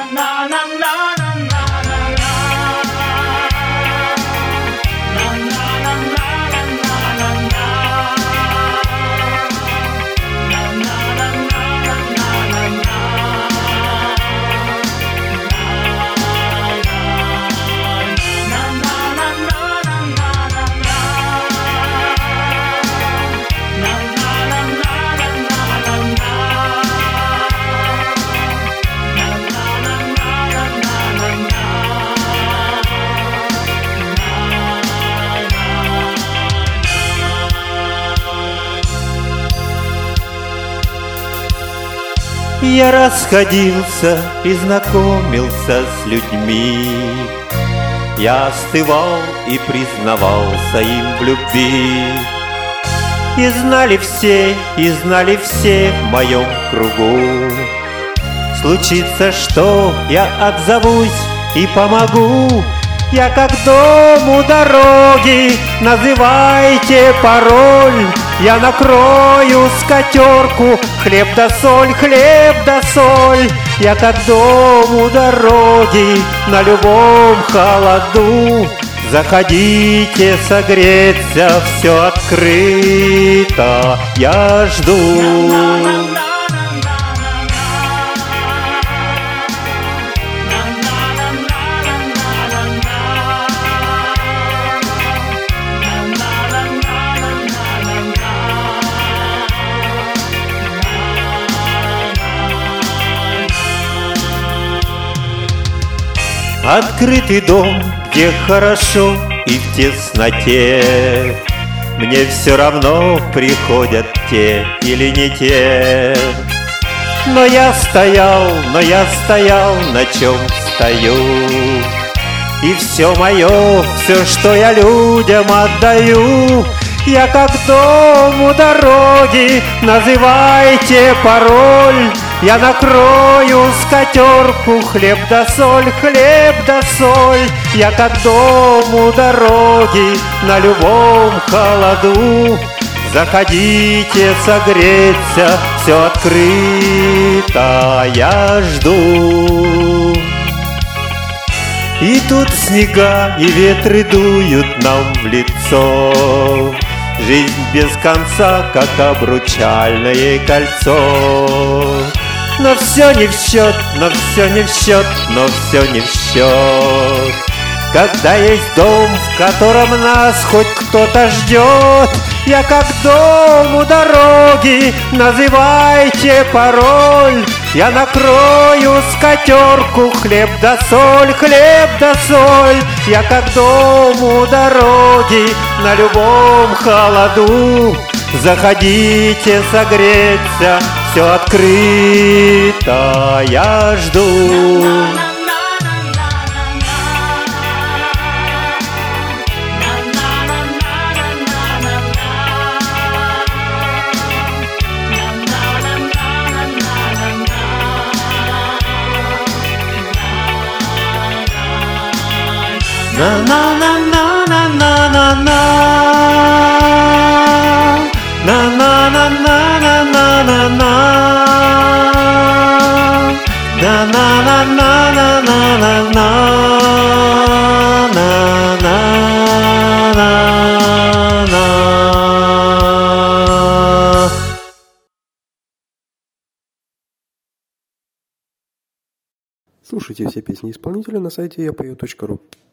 Я расходился и знакомился с людьми. Я остывал и признавался им в любви. И знали все в моем кругу. Случится, что я отзовусь и помогу. Я как дом у дороги, называйте пароль. Я накрою скатерку, хлеб да соль, хлеб да соль. Я как дом у дороги, на любом холоду. Заходите согреться, все открыто, я жду. Открытый дом, где хорошо и в тесноте. Мне все равно, приходят те или не те. Но я стоял, на чем стою. И все мое, все, что я людям отдаю. Я как дом у дороги, называйте пароль. Я накрою скатерку, хлеб да соль, хлеб да соль. Я как дом у дороги, на любом холоду. Заходите согреться, все открыто, я жду. И тут снега и ветры дуют нам в лицо. Жизнь без конца, как обручальное кольцо. Но все не в счет, но все не в счет, но все не в счет. Когда есть дом, в котором нас хоть кто-то ждет. Я как дом у дороги, называйте пароль. Я накрою скатерку, хлеб да соль, хлеб да соль. Я как дом у дороги, на любом холоду. Заходите согреться, все открыто, я жду. Слушайте все песни исполнителя на сайте yapою.ru.